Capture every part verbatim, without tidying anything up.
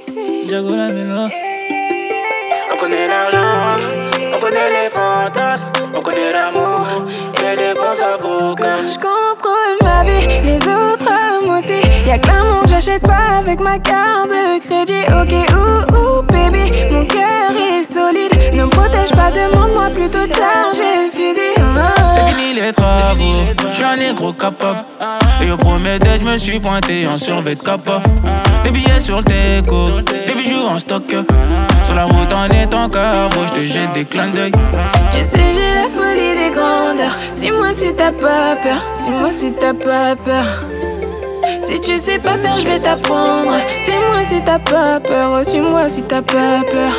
Jago la Milo. On connaît l'argent, on connaît les fantasmes, on connaît l'amour et les bons avocats. J'contrôle ma vie, les autres hommes aussi. Y'a que l'amour que j'achète pas avec ma carte de crédit. Ok, ouh, ouh, baby, mon cœur est solide. Ne me protège pas, demande-moi plutôt de charger le fusil. Ah. C'est fini les travaux, j'suis un négro capable. Et au premier date, j'me suis pointé en survêt de capa. Des billets sur le teco, des bijoux en stock. Sur la route en étant carbo, j'te jette des clins d'œil. Tu sais, j'ai la folie des grandeurs. Suis-moi si t'as pas peur, suis-moi si t'as pas peur. Si tu sais pas faire, j'vais t'apprendre. Suis-moi si t'as pas peur, suis-moi si t'as pas peur.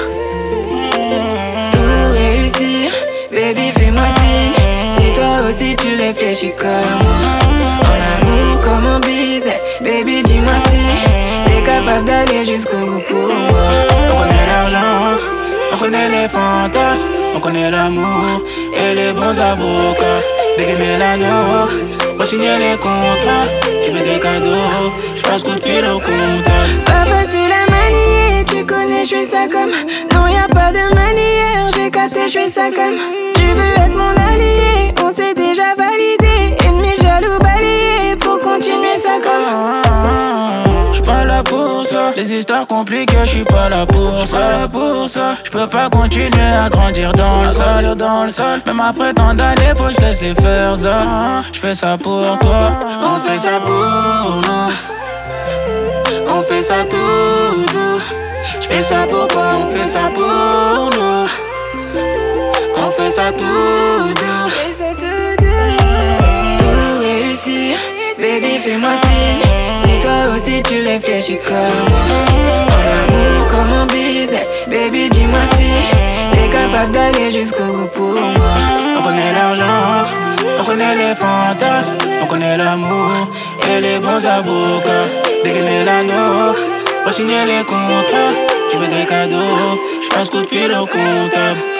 Tout réussir, baby, fais-moi signe. Si toi aussi tu réfléchis comme moi. En amour comme en business, baby, dis-moi si t'es capable d'aller jusqu'au bout pour moi. On connaît l'argent, on connaît les fantasmes, on connaît l'amour et les bons avocats. Dégainer l'anneau, pour signer les contrats. Tu veux des cadeaux, j'passe coup de fil au comptable. Pas facile à manier, tu connais, j'fais ça comme. Non, y'a pas de manière, j'ai capté, j'fais ça comme. Tu veux être mon allié, on s'est déjà validé. Ennemi jaloux balayé, pour continuer ça comme. J'suis pas là pour ça, les histoires compliquées, j'suis pas là pour ça. Pas là pour ça, j'peux pas continuer à grandir dans le sol, dans le sol. Même après tant d'années, faut que j'laisse les faire ça. J'fais ça pour toi, on fait ça pour nous. On fait ça tout doux. J'fais ça pour toi, on fait ça pour nous. On fait ça tout doux. Tout réussir, baby, fais-moi signe. Si toi aussi tu réfléchis comme moi. En amour comme en business, baby, dis-moi si t'es capable d'aller jusqu'au bout pour moi. On connaît l'argent, on connaît les fantasmes, on connaît l'amour et les bons avocats. Dégainer l'anneau, pour signer les contrats. Tu veux des cadeaux, j'passe coup de fil au comptable.